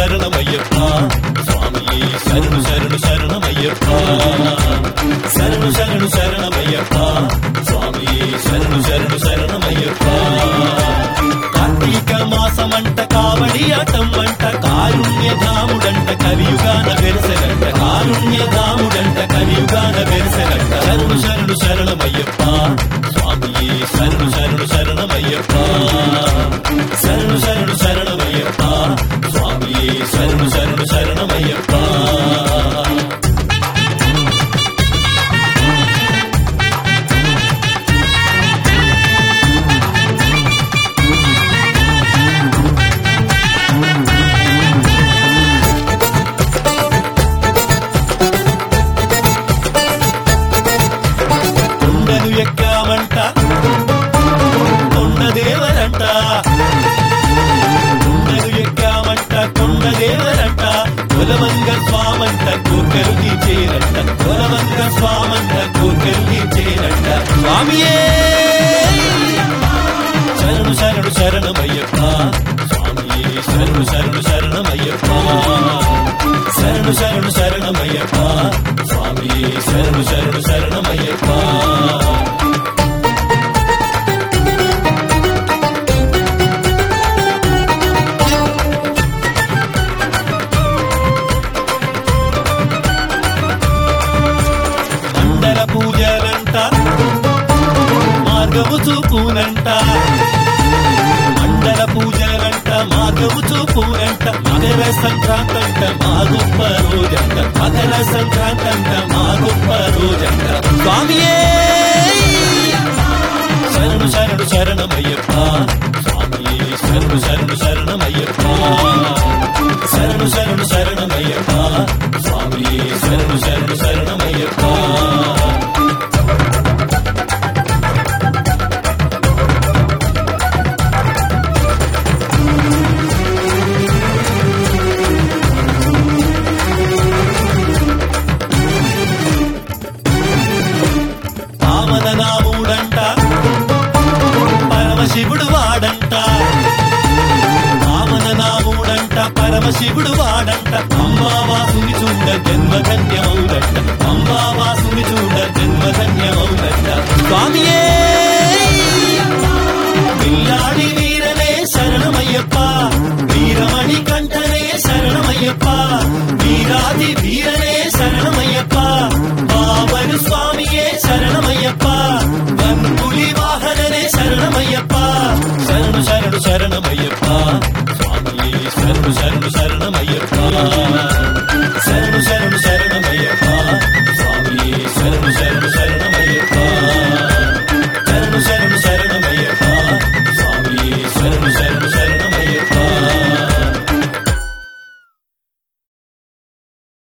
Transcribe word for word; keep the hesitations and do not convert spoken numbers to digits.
శరణమయ్యప్ప స్వామియే శరణు శరణు శరణమయ్యప్ప శరణు శరణు శరణమయ్యప్ప స్వామియే శరణు శరణు శరణమయ్యప్ప కార్తీక మాసమంట కావడి ఆటమంట కారుణ్యధాముడంట కలియుగాన వెరసగంట కారుణ్యధాముడంట కలియుగాన వెరసగంట శరణు శరణు శరణమయ్యప్ప స్వామియే శరణు శరణు శరణమయ్యప్ప శరణు శరణు శరణమయ్యప్ప స్వామియే శరణు శరణు శరణమయ్యప్ప కొండలు ఎక్కామంట కొండదేవరంట కొండలు ఎక్కామంట కొండదేవరంట కులవంగ స్వామంట కోర్కెలు తీర్చేరంట కులవంగ స్వామంట కోర్కెలు తీర్చేరంట స్వామియే శరణు శరణు శరణమయ్యప్ప స్వామియే శరణు శరణు శరణమయ్యప్ప శరణు శరణు శరణమయ్యప్ప స్వామియే శరణు శరణు శరణమయ్యప్ప మండల పూజలంట మార్గము చూపునంట మండల పూజలంట మార్గము చూపునంట మకర సంక్రాంతంట మా గొప్ప రోజంట మకర సంక్రాంతంట మా గొప్ప రోజంట స్వామియే శరణు శరణు శరణమయ్యప్ప స్వామియే శరణు శరణు శరణమయ్యప్ప శరణు శరణు శరణమయ్యప్ప స్వామియే శరణు శరణు శరణమయ్యప్ప వామననాముడంట పరమశివుడు వాడంట వామననాముడంట పరమశివుడు వాడంట అంబావాసుని చూడ జన్మధన్యమౌదంట అంబావాసుని చూడ జన్మధన్యమౌదంట స్వామియే విల్లాడి వీరనే శరణమయ్యప్ప వీరమణి కంఠనే శరణమయ్యప్ప వీరాది వీరనే శరణమయ్యప్ప బాబరు స్వామియే శరణమయ్యప్ప వన్పులి వాహననే శరణమయ్యప్ప శరణు శరణు శరణమయ్యప్ప